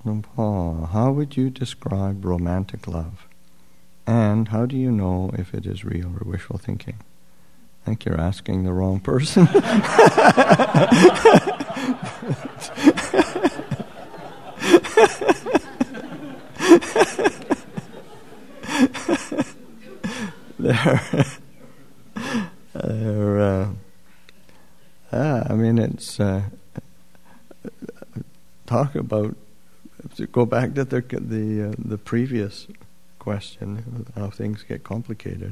Paul, how would you describe romantic love? And how do you know if it is real or wishful thinking? I think you're asking the wrong person. I mean, it's talk about. To go back to the previous question, how things get complicated.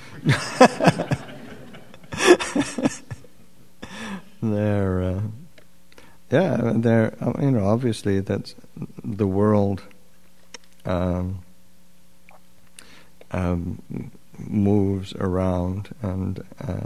Obviously that's the world moves around, and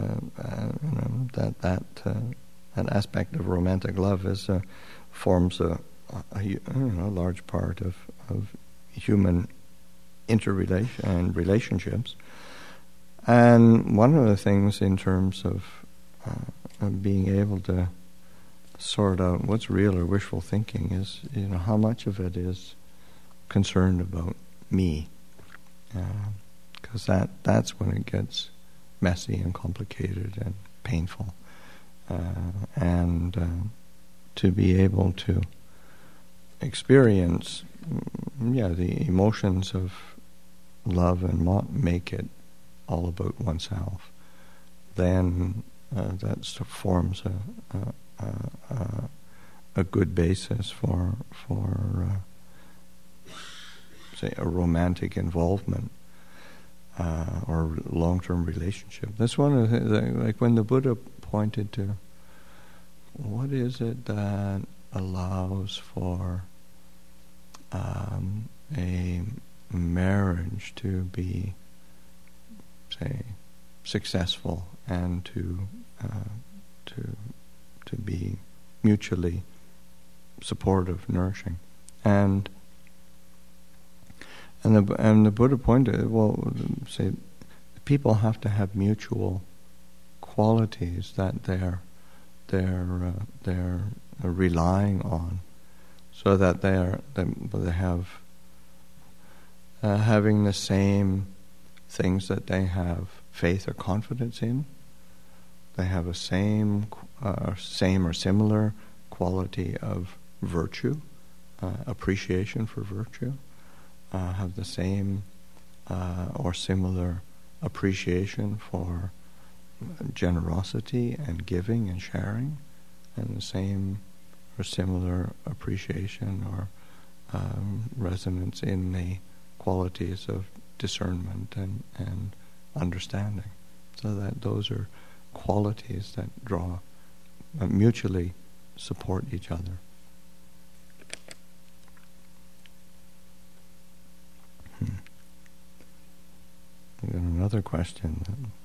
that aspect of romantic love forms a large part of human interrelation and relationships. And one of the things in terms of being able to sort out what's real or wishful thinking is, how much of it is concerned about me, because that's when it gets messy and complicated and painful, and to be able to experience, the emotions of love and not make it all about oneself, then that forms a good basis for say a romantic involvement or long-term relationship. That's one of the things, like when the Buddha pointed to what is it that allows for a marriage to be, say, successful and to be mutually supportive, nourishing, and the Buddha pointed, say, people have to have mutual qualities that they're relying on, so that they have having the same things that they have faith or confidence in. They have a same or similar quality of virtue, appreciation for virtue. Have the same or similar appreciation for generosity and giving and sharing, and the same or similar appreciation or resonance in the qualities of discernment and understanding. So that those are qualities that mutually support each other. We've got another question.